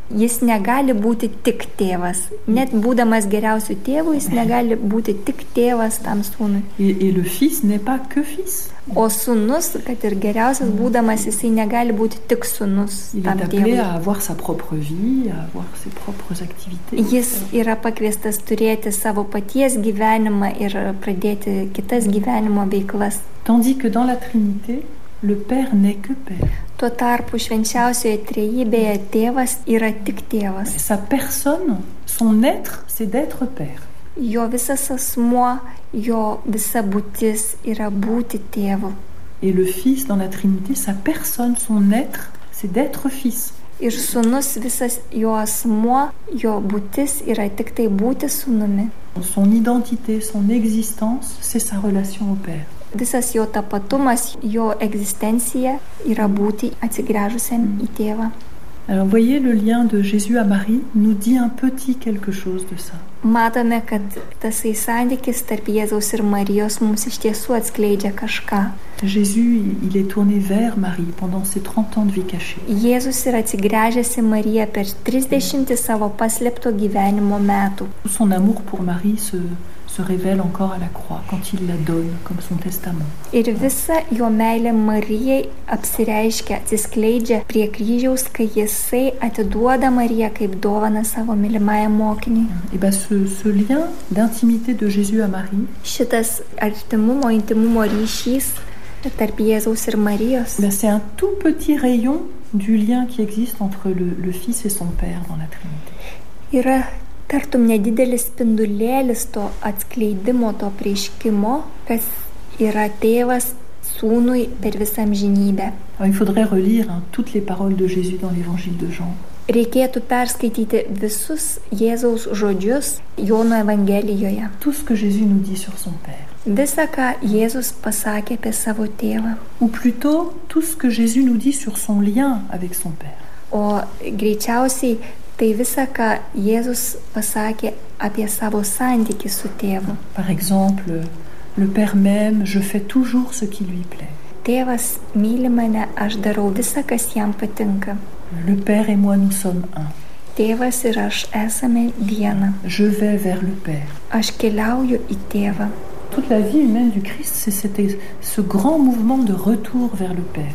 Jis negali būti tik tėvas. Net būdamas geriausiu tėvu, jis negali būti tik tėvas tam sūnui. Et, et le fils n'est pas que fils. O sūnus, kad ir geriausias būdamas, jisai negali būti tik sūnus Il tam est appelé tėvui. à avoir sa propre vie, à avoir ses propres activités. Jis yra pakviestas turėti savo paties gyvenimą ir pradėti kitas gyvenimo veiklas. Tandis que dans la Trinité, le Père n'est que Père. Tuo tarpu švenčiausioje trejybėje tėvas yra tik tėvas. Sa personne, son être, c'est d'être Père. Jo visas asmuo, jo visa būtis yra būti tėvu. Et le Fils dans la Trinité, sa personne, son être, c'est d'être Fils. Ir sūnus visas jo asmuo, jo būtis yra tik tai būti sūnumi. Son identité, son existence, c'est sa relation au Père. Visas jo tapatumas, jo egzistencija yra būti atsigręžusiam į tėvą. Alors, vous voyez, le lien de Jésus à Marie nous dit un petit quelque chose de ça. Matome, kad tasai santykis tarp Jėzaus ir Marijos mums iš tiesų atskleidžia kažką. Jésus, il est tourné vers Marie pendant ses trente ans de vie cachée. Jėzus yra atsigręžęs į Mariją per trisdešimtį savo paslėpto gyvenimo metų. Tout son amour pour Marie se, se révèle encore à la croix, quand il la donne comme son testament. Ir visa jo meilė Marijai apsireiškia, atsiskleidžia prie kryžiaus, kai jisai atiduoda Mariją kaip dovaną savo mylimajam mokiniui. Et ben ce, ce lien d'intimité de Jésus à Marie, Šitas artimumo, intimumo ryšys tarp Jėzaus ir Marijos ben c'est un tout petit rayon du lien qui existe entre le, le Fils et son Père dans la Trinité. yra tartum nedidelis spindulėlis to atskleidimo, to prieškimo, kas yra tėvas sūnui per visą amžinybę. Alors, il faudrait relire hein, toutes les paroles de Jésus dans l'évangile de Jean. Reikėtų perskaityti visus Jėzaus žodžius Jono Evangelijoje. Tout ce que Jésus nous dit sur son Père. Visa, ką Jėzus pasakė apie savo tėvą. Ou plutôt, tout ce que Jésus nous dit sur son lien avec son Père. O greičiausiai tai visa, ką Jėzus pasakė apie savo santykį su tėvu. Par exemple, le Père m'aime, je fais toujours ce qui lui plaît. Tėvas myli mane, aš darau visą, kas jam patinka. Le Père et moi, nous sommes un. Tėvas ir aš esame viena. Je vais vers le Père. Aš keliauju į tėvą. Toute la vie humaine du Christ, c'est cet- ce grand mouvement de retour vers le Père.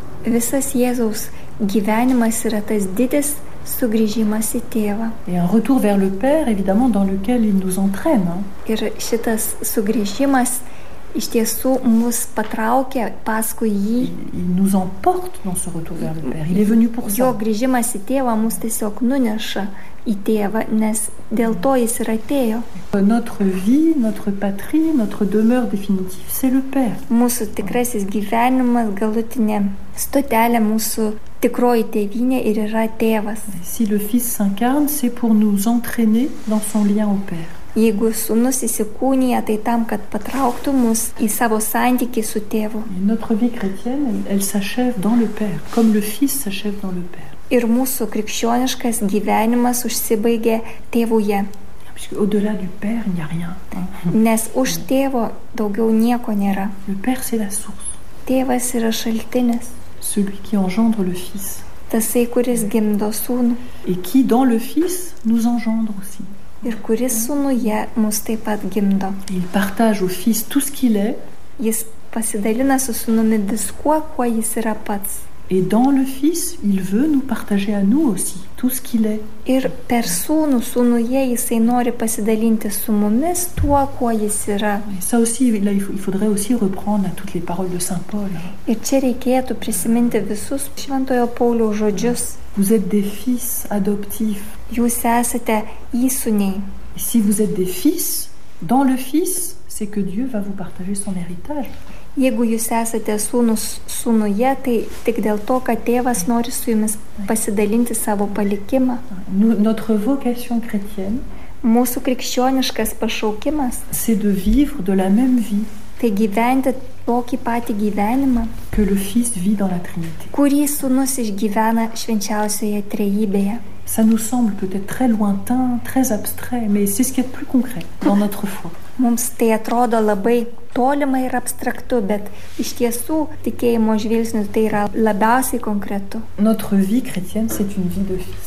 Visas Jėzaus gyvenimas yra tas didis sugrįžimas į tėvą. Et un retour vers le Père, évidemment, dans lequel il nous entraîne. hein. Ir šitas sugrįžimas iš tiesų mus patraukia paskui jį. Il, il nous emporte dans ce retour vers le Père. Il est venu pour Jo ça. grįžimas į tėvą mus tiesiog nuneša į tėvą, nes dėl to jis ir atėjo. Notre vie, notre patrie, notre demeure définitive, c'est le Père. Mūsų tikrasis gyvenimas, galutinė stotelė, mūsų tikroji tėvynė ir yra tėvas. Et si le Fils s'incarne, c'est pour nous entraîner dans son lien au Père. Jeigu sūnus įsikūnija, tai tam, kad patrauktų mus į savo santykį su tėvu. Et notre vie chrétienne, elle, elle s'achève dans le Père, comme le Fils s'achève dans le Père. Ir mūsų krikščioniškas gyvenimas užsibaigė tėvuje, Puisque au-delà du Père, il n'y a rien. hein. nes už tėvo daugiau nieko nėra. Le Père, c'est la source. Tėvas yra šaltinis, Celui qui engendre le Fils. tasai, kuris gimdo sūnų Et qui, dans le Fils, nous engendre aussi. ir kuris sūnuje mus taip pat gimdo. Et il partage au Fils tout ce qu'il est. Jis pasidalina su sūnumi viskuo, kuo jis yra pats. Et dans le Fils, il veut nous partager à nous aussi tout ce qu'il est. Ir per sūnų, sūnuje jisai nori pasidalinti su mumis tuo, kuo jis yra. Et ça aussi, là, il faut- il faudrait aussi reprendre là, toutes les paroles de Saint Paul. hein. Ir čia reikėtų prisiminti visus Šventojo Pauliaus žodžius. Vous êtes des fils adoptifs. Jūs esate įsūniai. Et si vous êtes des fils, dans le Fils, c'est que Dieu va vous partager son héritage. Jeigu jūs esate sūnus sūnuje, tai tik dėl to, kad tėvas nori su jumis pasidalinti savo palikimą. Nous- notre vocation chrétienne, Mūsų krikščioniškas pašaukimas c'est de vivre de la même vie tai gyventi tokį patį gyvenimą, que le Fils vit dans la Trinité. kurį sūnus išgyvena švenčiausioje trejybėje. Ça nous semble peut-être très lointain, très abstrait, mais c'est ce qui est le plus concret dans notre foi. Mums tai atrodo labai tolima ir abstraktu, bet iš tiesų tikėjimo žvilgsnių tai yra labiausiai konkretu. Notre vie chrétienne, c'est une vie de fils.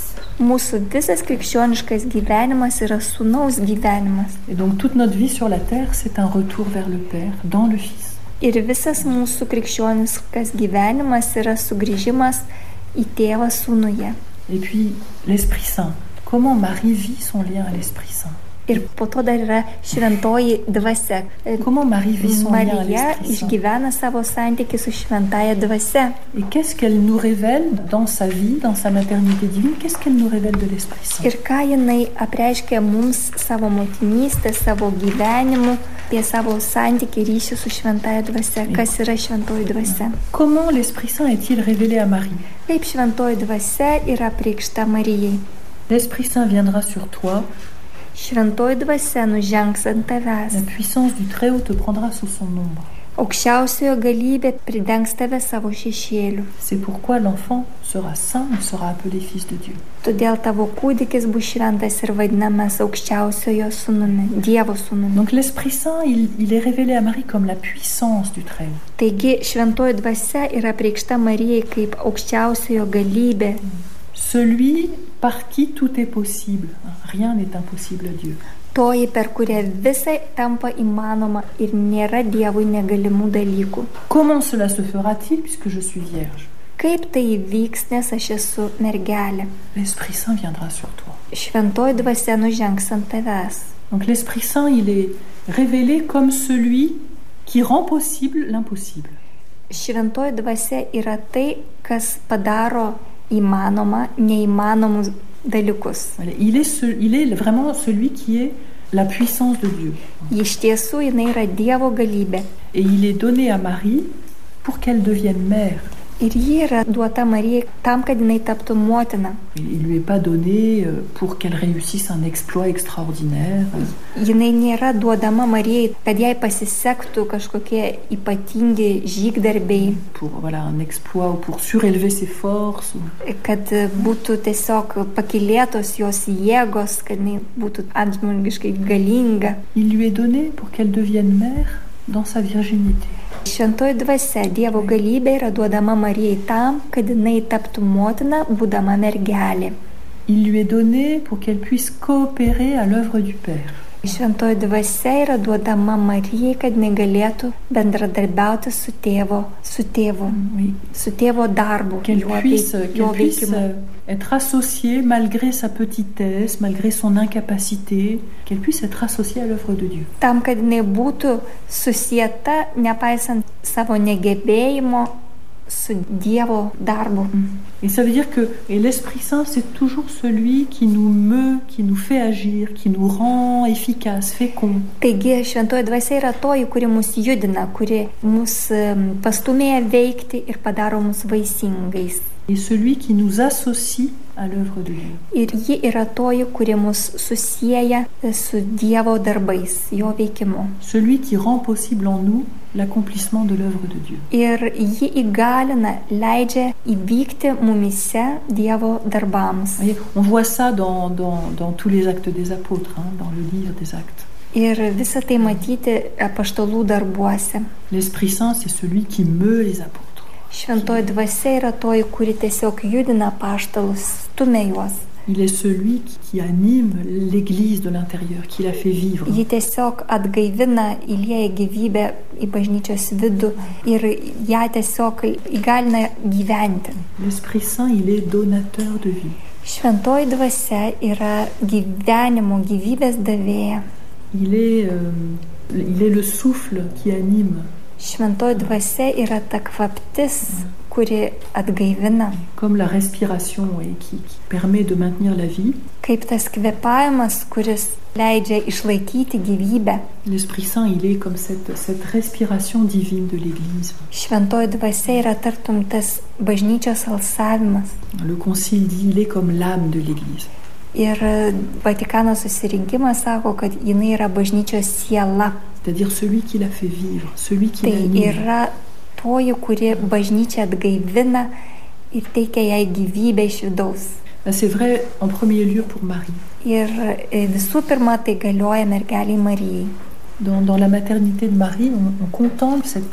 Mūsų visas krikščioniškas gyvenimas yra sūnaus gyvenimas. Et donc toute notre vie sur la terre, c'est un retour vers le Père, dans le Fils. Ir visas mūsų krikščioniškas gyvenimas yra sugrįžimas į tėvą sūnuje. Et puis l'Esprit Saint. Comment Marie vit son lien à l'Esprit Saint? Ir po to dar yra šventoji dvasia. Comment Marie vit son lien à Marija l'Esprit Saint? išgyvena savo santykį su šventaja dvasia. Et qu'est-ce qu'elle nous révèle dans sa vie, dans sa maternité divine? Qu'est-ce qu'elle nous révèle de l'Esprit Saint? Ir ką jinai apreiškia mums savo motinystę, savo gyvenimu, apie savo santykį ryšį su šventaja dvasia. Kas yra šventoji dvasia? Comment l'Esprit Saint est-il révélé à Marie? Kaip šventoji dvasia yra apreikšta Marijai? L'Esprit Saint viendra sur toi. Šventoji dvasia nužengs ant tavęs. La puissance du Très-Haut te prendra sous son ombre. Aukščiausiojo galybė pridengs tave savo šešėliu. C'est pourquoi l'enfant sera saint, il sera appelé fils de Dieu. Todėl tavo kūdikis bus šventas ir vadinamas aukščiausiojo sūnumi, Dievo sūnumi. Donc l'Esprit Saint, il, il est révélé à Marie comme la puissance du Très-Haut. Taigi šventoji dvasia yra apreikšta Marijai kaip aukščiausiojo galybė. Celui par qui tout est possible. Rien n'est impossible à Dieu. Toji, per kurią visai tampa įmanoma ir nėra Dievui negalimų dalykų. Comment cela se fera-t-il puisque je suis vierge? Kaip tai įvyks, nes aš esu mergelė? L'Esprit Saint viendra sur toi. Šventoji dvasia nužengs ant tavęs. Donc l'Esprit Saint, il est révélé comme celui qui rend possible l'impossible. Šventoji dvasia yra tai, kas padaro įmanoma neįmanomus dalykus. Il est, ce, il est vraiment celui qui est la puissance de Dieu. Iš tiesų, jinai yra Dievo galybė. Et il est donné à Marie pour qu'elle devienne mère. Ir ji yra duota Marijai tam, kad jinai taptų motina. Il lui est pas donné pour qu'elle réussisse un exploit extraordinaire. Jinai nėra duodama Marijai, kad jai pasisektų kažkokie ypatingi žygdarbiai. Pour voilà, un exploit ou pour surélever ses forces. Kad būtų tiesiog pakilėtos jos jėgos, kad jinai būtų antžmogiškai galinga. Il lui est donné pour qu'elle devienne mère dans sa virginité. Šventoji dvasia, Dievo galybė yra duodama Marijai tam, kad jinai taptų motina, būdama mergelė. Il lui est donné pour qu'elle puisse coopérer à l'œuvre du Père. Šventoji dvasia yra duodama Marijai, kad jinai galėtų bendradarbiauti su tėvo, su tėvu, oui. su tėvo darbu. Qu'elle puisse, qu'elle puisse être associée malgré sa petitesse, malgré son incapacité, qu'elle puisse être associée à l'œuvre de Dieu. Tam, kad jinai būtų susieta, nepaisant savo negebėjimo, su Dievo darbu. Et ça veut dire que et l'Esprit Saint, c'est toujours celui qui nous meut, qui nous fait agir, qui nous rend efficaces, féconds. Taigi šventoji dvasia yra toji, kuri mus judina, kuri mus pastumėja veikti ir padaro mus vaisingais. Et celui qui nous associe à l'œuvre de Dieu. Ir ji yra toji, kuri mus susieja su Dievo darbais, jo veikimu. Celui qui rend possible en nous l'accomplissement de l'œuvre de Dieu. Ir ji įgalina, leidžia įvykti mumise Dievo darbams. Voyez, on voit ça dans, dans, dans tous les actes des apôtres, hein, dans le livre des actes. Ir visą tai matyti apaštalų darbuose. L'Esprit Saint, c'est celui qui meut les apôtres. Šventoji dvasia yra toji, kuri tiesiog judina apaštalus, stumia juos. Il est celui qui, qui anime l'Église de l'intérieur, qui la fait vivre. Ji tiesiog atgaivina, įlieja gyvybę į bažnyčios vidų ir ją tiesiog įgalina gyventi. L'Esprit Saint, il est donateur de vie. Šventoji dvasia yra gyvenimo, gyvybės davėja. Il est, euh, il est le souffle qui anime. Šventoji dvasia yra ta kvaptis, kuri atgaivina. Comme la respiration et qui, qui permet de maintenir la vie. Kaip tas kvėpavimas, kuris leidžia išlaikyti gyvybę. L'Esprit Saint, il est comme cette, cette respiration divine de l'Église. Šventoji dvasia yra tartum tas bažnyčios alsavimas. Le Concile dit, il est comme l'âme de l'Église. Ir Vatikano susirinkimas sako, kad jinai yra bažnyčios siela. C'est-à-dire celui qui la fait vivre, celui qui l'anime. Tai yra toji, kuri bažnyčią atgaivina ir teikia jai gyvybę iš vidaus. C'est vrai en premier lieu pour Marie. Ir visų pirma, tai galioja mergeliai Marijai. Dans, dans la maternité de Marie, on, on contemple cette,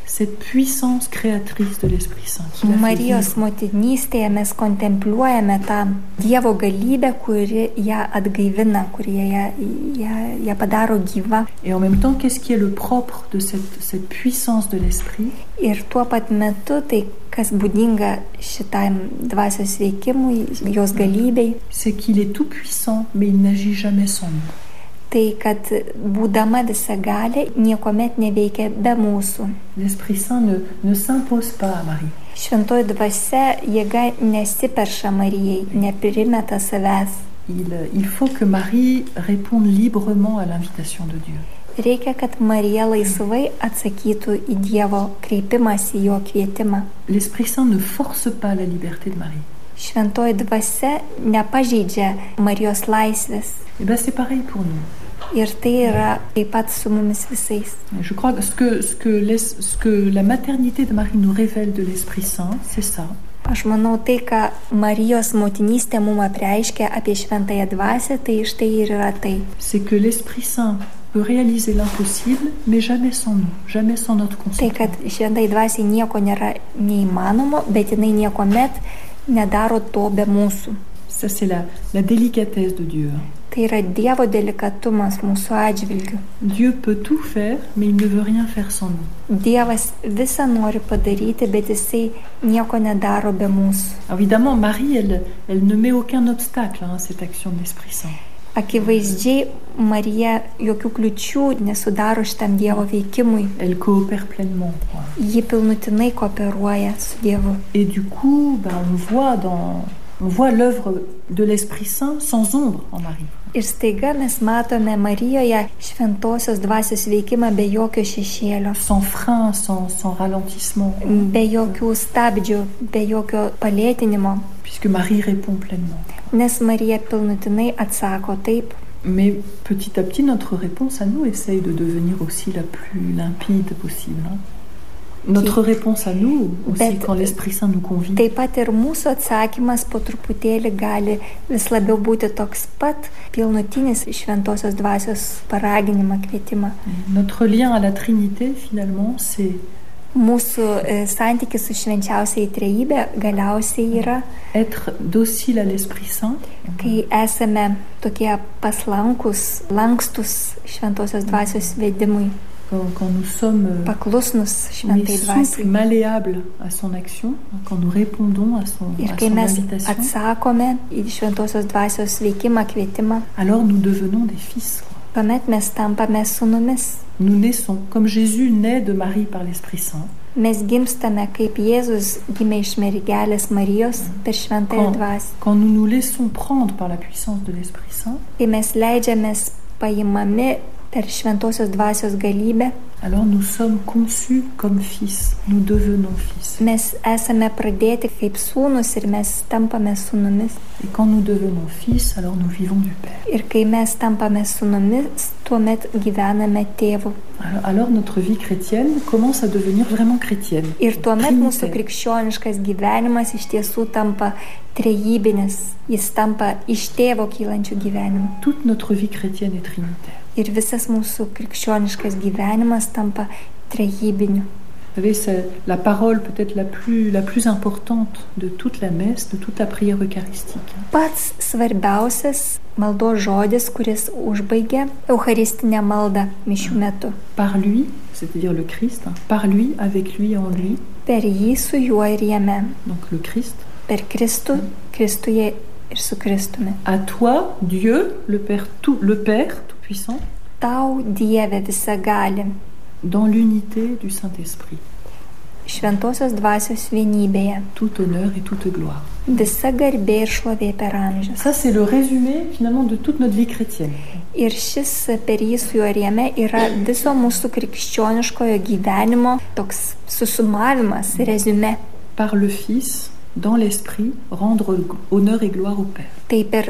cette puissance créatrice de l'Esprit Saint. qui l'a fait Marijos vivre. motinystėje mes kontempliuojame tą Dievo galybę, kuri ją atgaivina, kuri ją, ją, ją padaro gyvą. Et en même temps, qu'est-ce qui est le propre de cette, cette puissance de l'Esprit? Ir tuo pat metu tai, kas būdinga šitam dvasios veikimui, jos galybei, C'est qu'il est tout puissant, mais il n'agit jamais sans nous. tai kad būdama visagalė niekuomet neveikia be mūsų. L'Esprit Saint ne, ne s'impose pas à Marie. Šventoji dvasia jėga nesiperša Marijai, neprimeta savęs. Il, il faut que Marie réponde librement à l'invitation de Dieu. Reikia, kad Marija laisvai atsakytų į Dievo kreipimąsi, į jo kvietimą. L'Esprit Saint ne force pas la liberté de Marie. Šventoji dvasia nepažeidžia Marijos laisvės. Et bien c'est pareil pour nous. Ir tai yra taip pat su mumis visais. Je crois que ce que, ce que, l'es- ce que la maternité de Marie nous révèle de l'Esprit Saint, c'est ça. Aš manau, tai, ką Marijos motinystė mums apreiškia apie šventąją dvasią, tai štai ir yra tai. C'est que l'Esprit Saint peut réaliser l'impossible, mais jamais sans nous, jamais sans notre Tai, kad consentement. šventai dvasiai nieko nėra neįmanomo, bet jinai niekuomet nedaro to be mūsų. Ça, c'est la, la délicatesse de Dieu. Tai yra Dievo delikatumas mūsų atžvilgiu. Dieu peut tout faire, mais il ne veut rien faire sans nous. Dievas visą nori padaryti, bet jisai nieko nedaro be mūsų. Alors évidemment, Marie, elle, elle ne met aucun obstacle hein, à cette action de l'Esprit Saint. Akivaizdžiai Marija jokių kliučių nesudaro šitam Dievo veikimui. Elle coopère pleinement. Quoi. Ji pilnutinai kooperuoja su Dievu. Et du coup, ben, on voit, dans, on voit l'œuvre de l'Esprit Saint sans ombre en Marie. Ir staiga mes matome Marijoje šventosios dvasios veikimą be jokio šešėlio, Sans frein, sans, sans ralentissement. be jokių stabdžių, be jokio palėtinimo, Puisque Marie répond pleinement. nes Marija pilnutinai atsako taip. Mais petit à petit, notre réponse à nous essaye de devenir aussi la plus limpide possible. hein. Notre réponse à nous, aussi Bet- quand l'Esprit Saint nous convie, Taip pat ir mūsų atsakymas po truputėlį gali vis labiau būti toks pat pilnutinis šventosios dvasios paraginimą, kvietimą. notre lien à la Trinité, finalement, c'est Mūsų e, santykis su švenčiausiai trejybė galiausiai yra, être docile à l'Esprit Saint, kai esame tokie paslankus, lankstus šventosios dvasios vedimui, quand, quand nous sommes euh, paklusnus on est šventai souple, dvasiai. malléable à son action, quand nous répondons à son, Ir à kai son mes invitation, atsakome į šventosios dvasios veikimą, kvietimą, alors nous devenons des fils. quoi. tuomet mes tampame sūnumis. Nous naissons, comme Jésus naît de Marie par l'Esprit Saint. Mes gimstame kaip Jėzus gimė iš mergelės Marijos per šventąją Quand, dvasią. quand nous nous laissons prendre par la puissance de l'Esprit Saint, Kai mes leidžiamės paimami per šventosios dvasios galybę, alors nous sommes conçus comme fils. Nous devenons fils. mes esame pradėti kaip sūnus ir mes tampame sūnumis. Et quand nous devenons fils, alors nous vivons du Père. Ir kai mes tampame sūnumis, tuomet gyvename tėvu. Alors, alors notre vie chrétienne commence à devenir vraiment chrétienne. Ir tuomet mūsų Trinitaire. krikščioniškas gyvenimas iš tiesų tampa trejybinis. Jis tampa iš tėvo kylančių gyvenimų. Toute notre vie chrétienne est trinitaire. Ir visas mūsų krikščioniškas gyvenimas tampa trejybiniu. Vous savez, c'est la parole peut-être la plus, la plus importante de toute la messe, de toute la prière eucharistique. Pats svarbiausias maldos žodis, kuris užbaigia eucharistinę maldą mišių metu. Par lui, c'est-à-dire le Christ, hein, par lui, avec lui, en lui, Per jį su juo ir jame. donc le Christ. Per Kristų, Kristuje ir su Kristumi. À toi, Dieu, le Père tout, le Père tout-puissant, Tau Dieve visagali, dans l'unité du Saint-Esprit, šventosios dvasios vienybėje, tout honneur et toute gloire. visa garbė ir šlovė per amžius. Ça, c'est le résumé finalement de toute notre vie chrétienne. Ir šis per jį su juo ir jame yra viso mūsų krikščioniškojo gyvenimo toks susumavimas, rezume. Par le Fils, dans l'Esprit, rendre honneur et gloire au Père. Tai per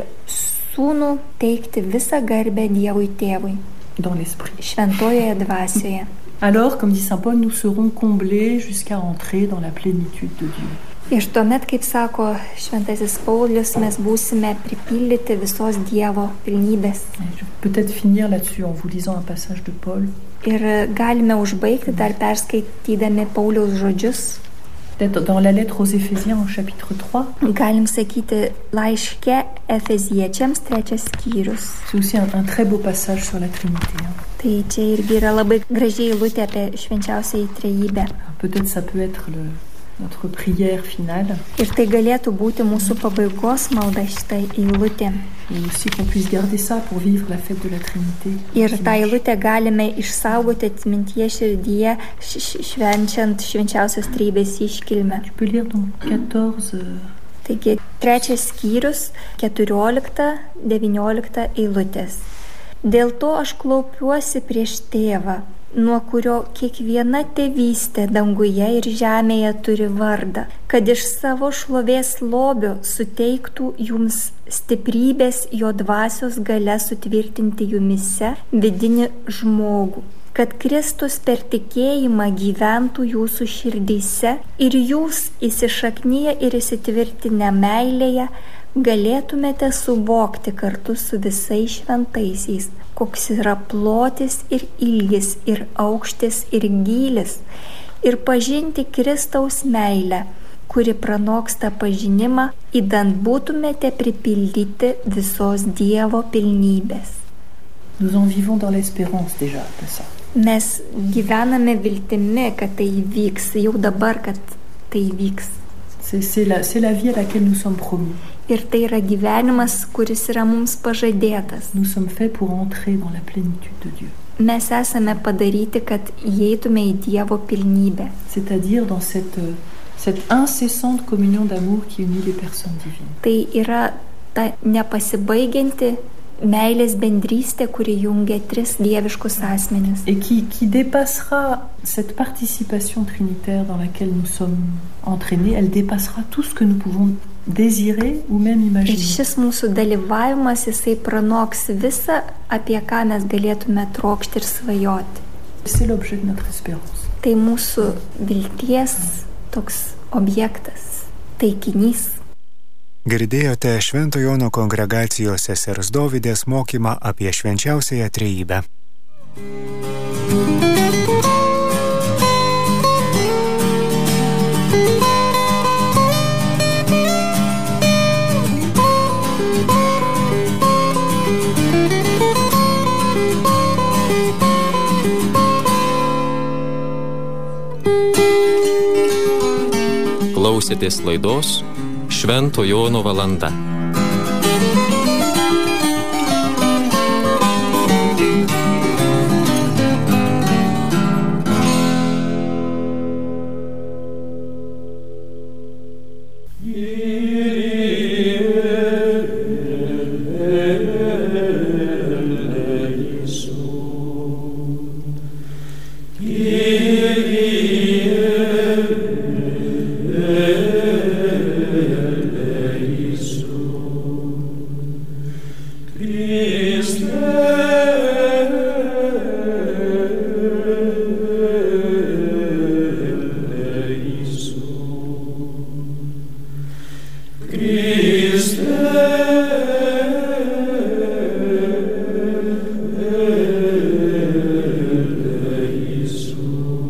sūnų teikti visą garbę Dievui tėvui, Dans l'Esprit. šventojoje dvasioje. Alors, comme dit saint Paul, nous serons comblés jusqu'à entrer dans la plénitude de Dieu. Ir tuomet, kaip sako šventasis Paulius, mes būsime pripildyti visos Dievo pilnybės. Je vais peut-être finir là-dessus en vous lisant un passage de Paul. Ir galime užbaigti dar perskaitydami Pauliaus žodžius. Peut-être dans la lettre aux Éphésiens au chapitre trois. Galim sakyti laiške Efeziečiams trečias skyrius. C'est aussi un, un très beau passage sur la Trinité. Hein. Tai čia irgi yra labai gražiai eilutė apie švenčiausiąją trejybę. Peut-être ça peut être le, notre prière finale. Ir tai galėtų būti mūsų pabaigos malda šitą eilutę. Et aussi qu'on puisse garder ça pour vivre la fête de la Trinité. Ir tą eilutę galime išsaugoti atmintyje širdyje, švenčiant švenčiausios trejybės iškilmę. Tu peux lire donc quatorze. Taigi, trečias skyrius, keturiolikta, devyniolikta eilutės. Dėl to aš klaupiuosi prieš tėvą, nuo kurio kiekviena tėvystė danguje ir žemėje turi vardą, kad iš savo šlovės lobio suteiktų jums stiprybės jo dvasios galia sutvirtinti jumise vidinį žmogų, kad Kristus per tikėjimą gyventų jūsų širdyse ir jūs įsišaknyje ir įsitvirtinę meilėje galėtumėte suvokti kartu su visais šventaisiais, koks yra plotis ir ilgis ir aukštis ir gylis, ir pažinti Kristaus meilę, kuri pranoksta pažinimą, idant būtumėte pripildyti visos Dievo pilnybės. Nous en vivons dans l'espérance déjà de ça. Mes gyvename viltimi, kad tai įvyks, jau dabar, kad tai įvyks. C'est, c'est, la, c'est la vie à laquelle nous sommes promis. Ir tai yra gyvenimas, kuris yra mums pažadėtas. Nous sommes faits pour entrer dans la plénitude de Dieu. Mes esame padaryti, kad įeitume į Dievo pilnybę. C'est-à-dire dans cette, cette incessante communion d'amour qui unit les personnes divines. Tai yra ta nepasibaigianti meilės bendrystė, kuri jungia tris dieviškus asmenis. Et qui, qui dépassera cette participation trinitaire dans laquelle nous sommes entraînés, elle dépassera tout ce que nous pouvons désirer ou même imaginer. Ir šis mūsų dalyvavimas, jisai pranoks visą, apie ką mes galėtume trokšti ir svajoti. C'est l'objet de notre espérance. Tai mūsų vilties toks objektas, taikinys. Girdėjote Švento Jono kongregacijos sesers Dovydės mokymą apie švenčiausiąją trejybę. Klausėtės laidos Švento Jono valanda. Christe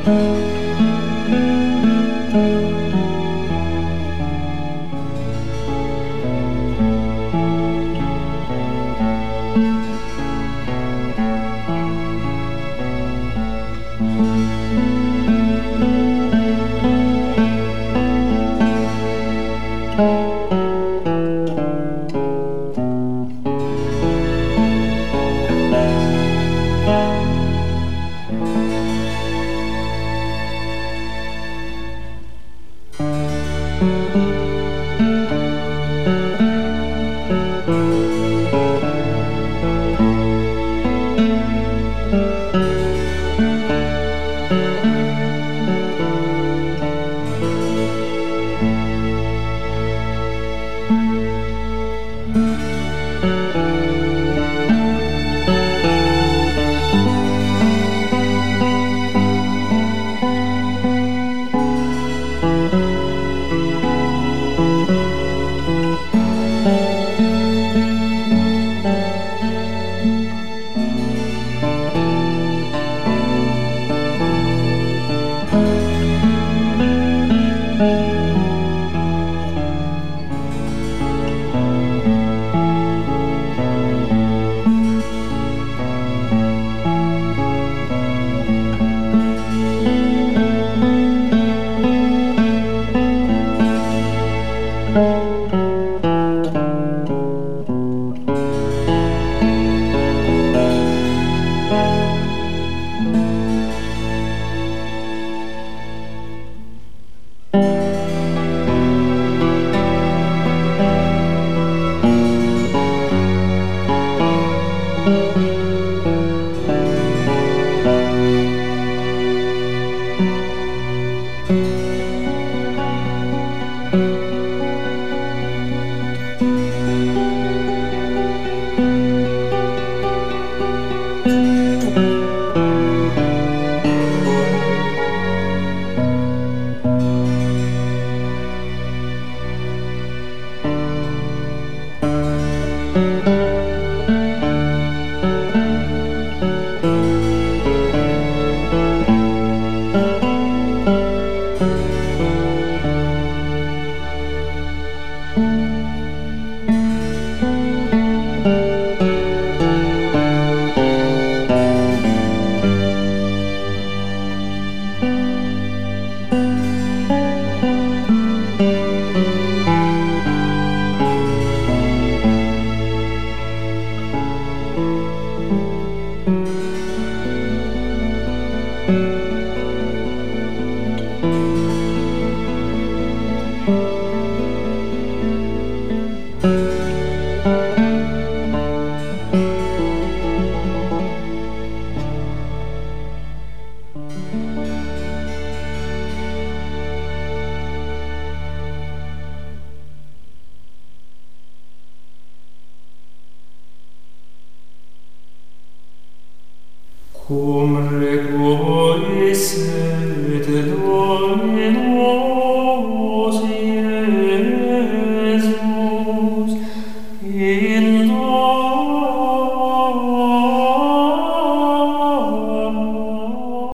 Cum requiescet Domino